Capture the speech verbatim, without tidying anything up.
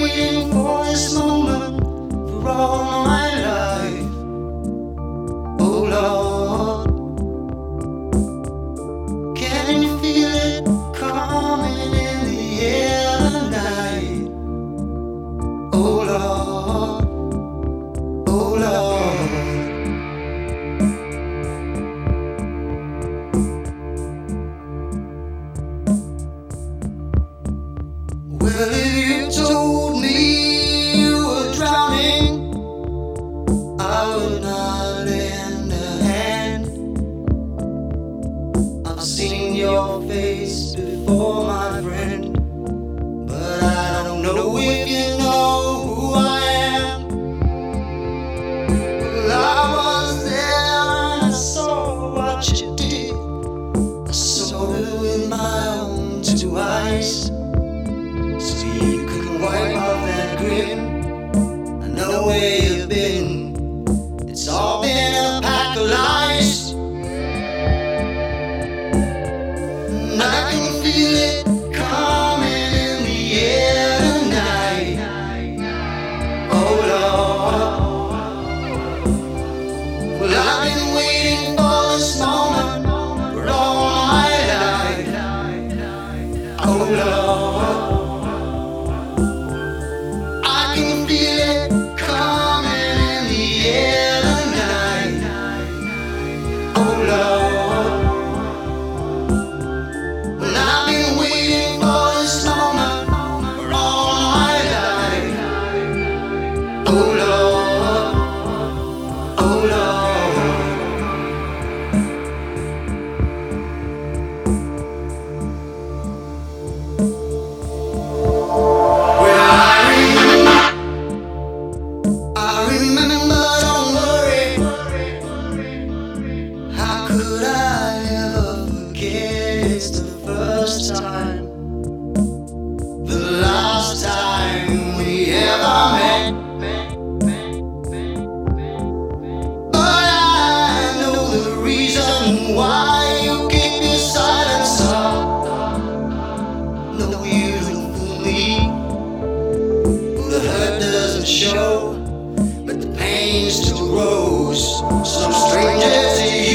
waiting for this moment for all my life. Oh Lord, can you feel it coming in the air tonight? Oh Lord, oh Lord. Well, if you told me you were drowning, I would not lend a hand. I've seen your face before, my friend, but I don't know if you know who I am. Well, I was there and I saw what you did. I saw it with my own two eyes. So you can wipe off that grin. I know where you've been. It's all been a pack of lies. And I can feel it coming in the air tonight. Oh Lord, well, I've been waiting for this moment for all my life. Oh Lord, I can feel it coming in the air tonight. Oh Lord, well, I've been waiting for this moment for all my life. Oh Lord, oh Lord. I remember, don't worry. How could I ever forget? It's the first time, the last time we ever met. But I know the reason why you keep your silence up. No, you don't fool me. The hurt doesn't show, but the pain still grows. Some stranger to you.